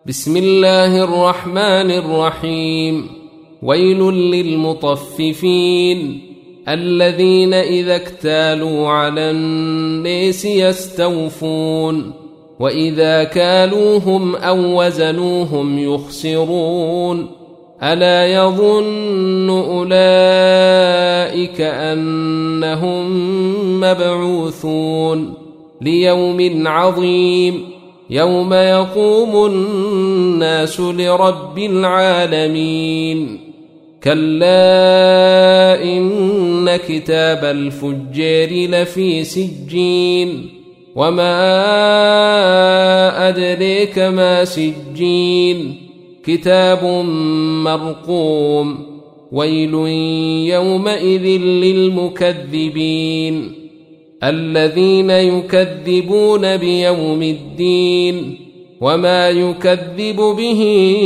بسم الله الرحمن الرحيم. ويل للمطففين الذين إذا اكتالوا على الناس يستوفون وإذا كالوهم أو وزنوهم يخسرون ألا يظن أولئك أنهم مبعوثون ليوم عظيم يوم يقوم الناس لرب العالمين. كلا إن كتاب الفجار لفي سجين وما أدريك ما سجين كتاب مرقوم. ويل يومئذ للمكذبين الذين يكذبون بيوم الدين وما يكذب به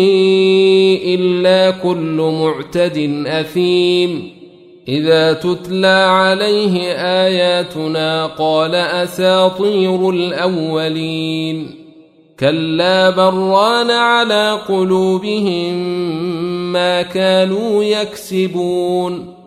إلا كل معتد أثيم إذا تتلى عليه آياتنا قال أساطير الأولين. كلا بران على قلوبهم ما كانوا يكسبون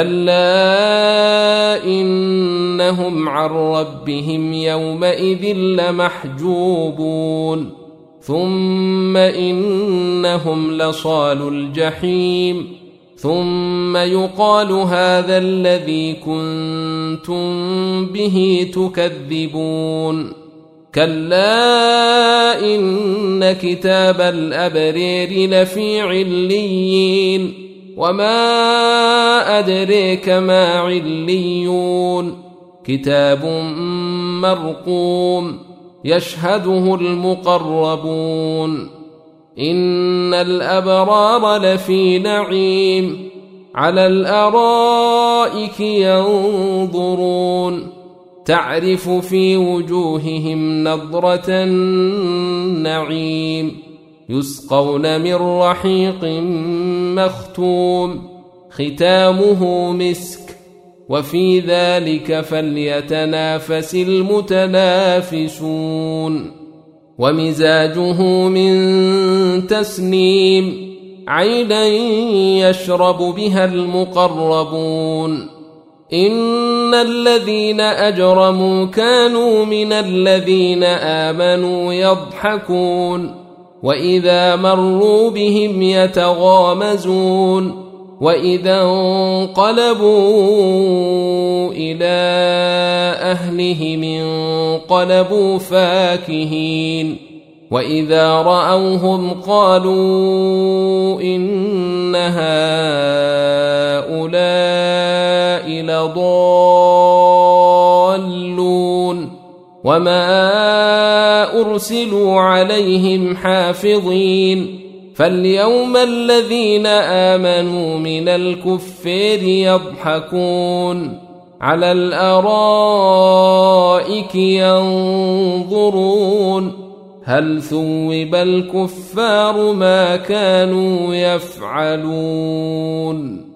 كلا إنهم عن ربهم يومئذ لمحجوبون ثم إنهم لصالو الجحيم ثم يقال هذا الذي كنتم به تكذبون. كلا إن كتاب الأبرار لفي عليين وما أدريك ما عليون كتاب مرقوم يشهده المقربون. إن الأبرار لفي نعيم على الأرائك ينظرون تعرف في وجوههم نضرة النعيم يسقون من رحيق مختوم ختامه مسك وفي ذلك فليتنافس المتنافسون. ومزاجه من تسنيم عينا يشرب بها المقربون. إن الذين أجرموا كانوا من الذين آمنوا يضحكون وإذا مروا بهم يتغامزون وإذا انقلبوا إلى أهلهم انقلبوا فاكهين وإذا رأوهم قالوا إن هؤلاء لضالون وما أرسلوا عليهم حافظين. فاليوم الذين آمنوا من الكفار يضحكون على الأرائك ينظرون هل ثوب الكفار ما كانوا يفعلون.